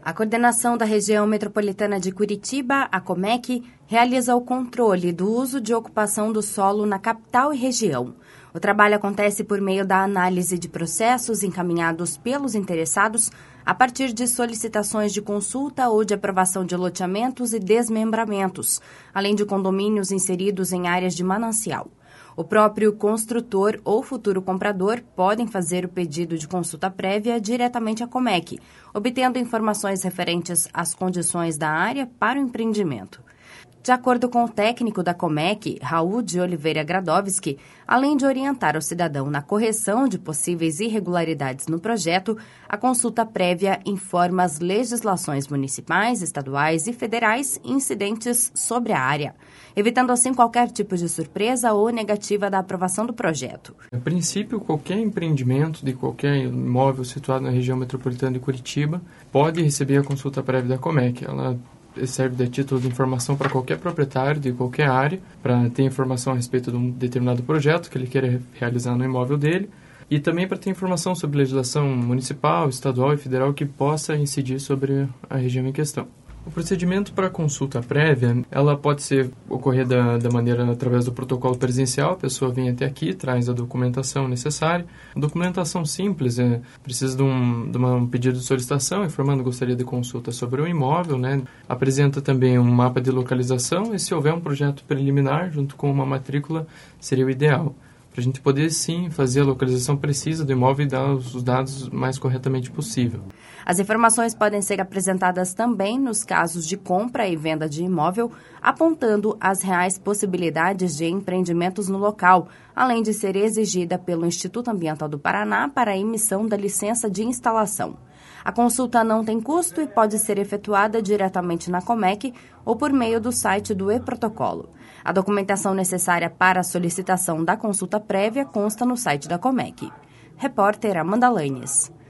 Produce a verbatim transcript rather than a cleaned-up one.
A coordenação da região metropolitana de Curitiba, a Comec, realiza o controle do uso de ocupação do solo na capital e região. O trabalho acontece por meio da análise de processos encaminhados pelos interessados a partir de solicitações de consulta ou de aprovação de loteamentos e desmembramentos, além de condomínios inseridos em áreas de manancial. O próprio construtor ou futuro comprador podem fazer o pedido de consulta prévia diretamente à Comec, obtendo informações referentes às condições da área para o empreendimento. De acordo com o técnico da Comec, Raul de Oliveira Gradovski, além de orientar o cidadão na correção de possíveis irregularidades no projeto, a consulta prévia informa as legislações municipais, estaduais e federais incidentes sobre a área, evitando assim qualquer tipo de surpresa ou negativa da aprovação do projeto. A princípio, qualquer empreendimento de qualquer imóvel situado na região metropolitana de Curitiba pode receber a consulta prévia da Comec. Ela serve de título de informação para qualquer proprietário de qualquer área, para ter informação a respeito de um determinado projeto que ele queira realizar no imóvel dele, e também para ter informação sobre legislação municipal, estadual e federal que possa incidir sobre a região em questão. O procedimento para a consulta prévia, ela pode ser ocorrer da, da maneira através do protocolo presencial, a pessoa vem até aqui, traz a documentação necessária. A documentação simples, é, precisa de um, de uma, um pedido de solicitação, informando que gostaria de consulta sobre o imóvel, né? Apresenta também um mapa de localização e, se houver um projeto preliminar, junto com uma matrícula, seria o ideal, para a gente poder, sim, fazer a localização precisa do imóvel e dar os dados mais corretamente possível. As informações podem ser apresentadas também nos casos de compra e venda de imóvel, apontando as reais possibilidades de empreendimentos no local, além de ser exigida pelo Instituto Ambiental do Paraná para a emissão da licença de instalação. A consulta não tem custo e pode ser efetuada diretamente na Comec ou por meio do site do e-protocolo. A documentação necessária para a solicitação da consulta prévia consta no site da Comec. Repórter Amanda Lanes.